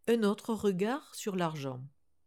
Un autre regard sur l'argent.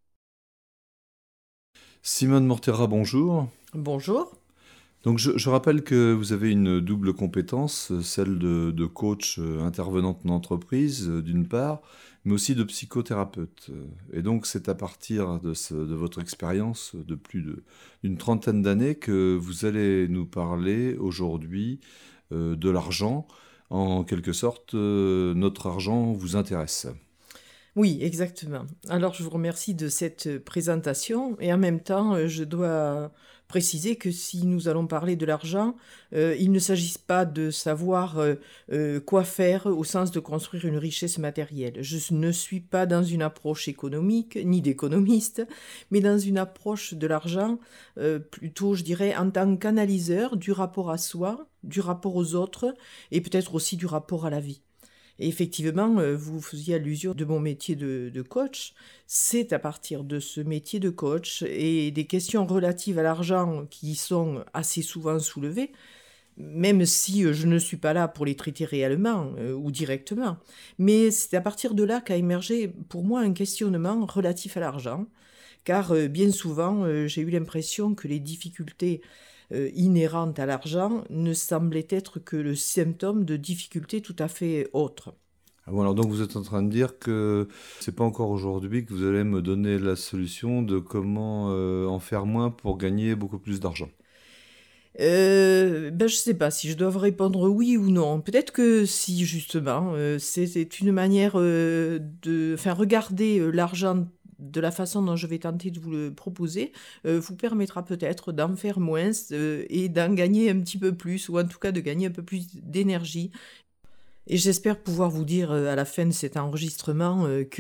Simone Mortera, bonjour. Bonjour. Donc je rappelle que vous avez une double compétence, celle de coach intervenante en entreprise, d'une part, mais aussi de psychothérapeute. Et donc c'est à partir de votre expérience de d'une trentaine d'années que vous allez nous parler aujourd'hui de l'argent. En quelque sorte, notre argent vous intéresse. Oui, exactement. Alors, je vous remercie de cette présentation et en même temps, je dois préciser que si nous allons parler de l'argent, il ne s'agit pas de savoir quoi faire au sens de construire une richesse matérielle. Je ne suis pas dans une approche économique ni d'économiste, mais dans une approche de l'argent plutôt, je dirais, en tant qu'analyseur du rapport à soi, du rapport aux autres et peut-être aussi du rapport à la vie. Et effectivement, vous faisiez allusion de mon métier de coach. C'est à partir de ce métier de coach et des questions relatives à l'argent qui sont assez souvent soulevées, même si je ne suis pas là pour les traiter réellement ou directement. Mais c'est à partir de là qu'a émergé pour moi un questionnement relatif à l'argent, car bien souvent j'ai eu l'impression que les difficultés inhérentes à l'argent ne semblaient être que le symptôme de difficultés tout à fait autres. Ah bon, alors donc vous êtes en train de dire que c'est pas encore aujourd'hui que vous allez me donner la solution de comment en faire moins pour gagner beaucoup plus d'argent. Je sais pas si je dois vous répondre oui ou non. Peut-être que si justement, c'est une manière, enfin regarder, l'argent de la façon dont je vais tenter de vous le proposer, vous permettra peut-être d'en faire moins, et d'en gagner un petit peu plus ou en tout cas de gagner un peu plus d'énergie et j'espère pouvoir vous dire, à la fin de cet enregistrement,